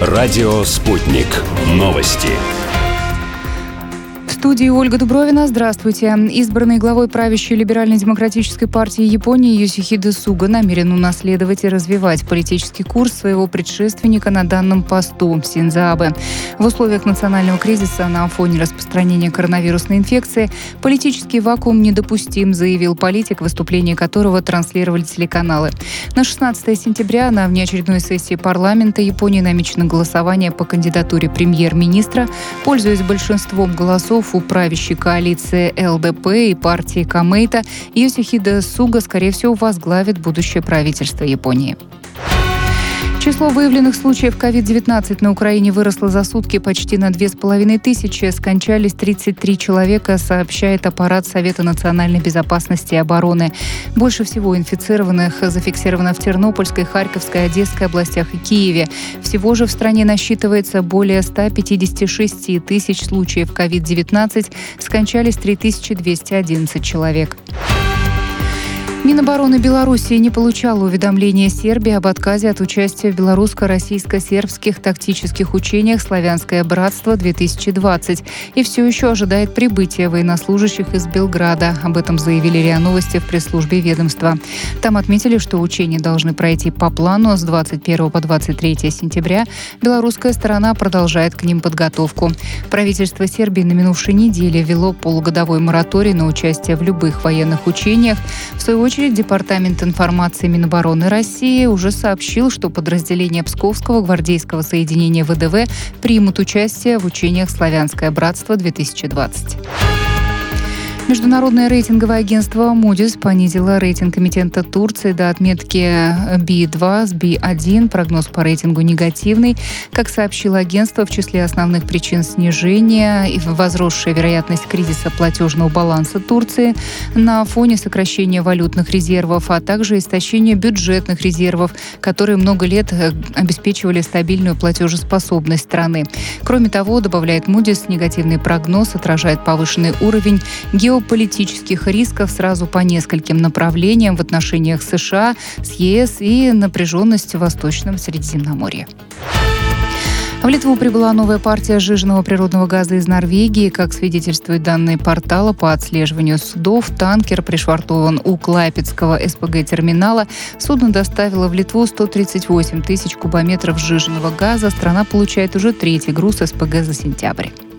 Радио «Спутник». Новости. В студии Ольга Дубровина. Здравствуйте. Избранный главой правящей либерально-демократической партии Японии Йосихиде Суга намерен унаследовать и развивать политический курс своего предшественника на данном посту Синдзо Абэ. В условиях национального кризиса на фоне распространения коронавирусной инфекции политический вакуум недопустим, заявил политик, выступление которого транслировали телеканалы. На 16 сентября на внеочередной сессии парламента Японии намечено голосование по кандидатуре премьер-министра. Пользуясь большинством голосов у правящей коалиции ЛДП и партии Комэйта, Йосихиде Суга, скорее всего, возглавит будущее правительство Японии. Число выявленных случаев COVID-19 на Украине выросло за сутки почти на 2500. Скончались 33 человека, сообщает аппарат Совета национальной безопасности и обороны. Больше всего инфицированных зафиксировано в Тернопольской, Харьковской, Одесской областях и Киеве. Всего же в стране насчитывается более 156 тысяч случаев COVID-19. Скончались 3211 человек. Минобороны Белоруссии не получало уведомления Сербии об отказе от участия в белорусско-российско-сербских тактических учениях «Славянское братство-2020» и все еще ожидает прибытия военнослужащих из Белграда. Об этом заявили РИА Новости в пресс-службе ведомства. Там отметили, что учения должны пройти по плану с 21 по 23 сентября. Белорусская сторона продолжает к ним подготовку. Правительство Сербии на минувшей неделе ввело полугодовой мораторий на участие в любых военных учениях. В свою очередь, Департамент информации Минобороны России уже сообщил, что подразделения Псковского гвардейского соединения ВДВ примут участие в учениях «Славянское братство-2020». Международное рейтинговое агентство Moody's понизило рейтинг эмитента Турции до отметки B2 с B1. Прогноз по рейтингу негативный. Как сообщило агентство, в числе основных причин снижения и возросшая вероятность кризиса платежного баланса Турции на фоне сокращения валютных резервов, а также истощения бюджетных резервов, которые много лет обеспечивали стабильную платежеспособность страны. Кроме того, добавляет Moody's, негативный прогноз отражает повышенный уровень геополитических рисков сразу по нескольким направлениям в отношениях США с ЕС и напряженность в Восточном Средиземноморье. В Литву прибыла новая партия сжиженного природного газа из Норвегии. Как свидетельствуют данные портала по отслеживанию судов, танкер пришвартован у Клайпедского СПГ-терминала. Судно доставило в Литву 138 тысяч кубометров сжиженного газа. Страна получает уже третий груз СПГ за сентябрь.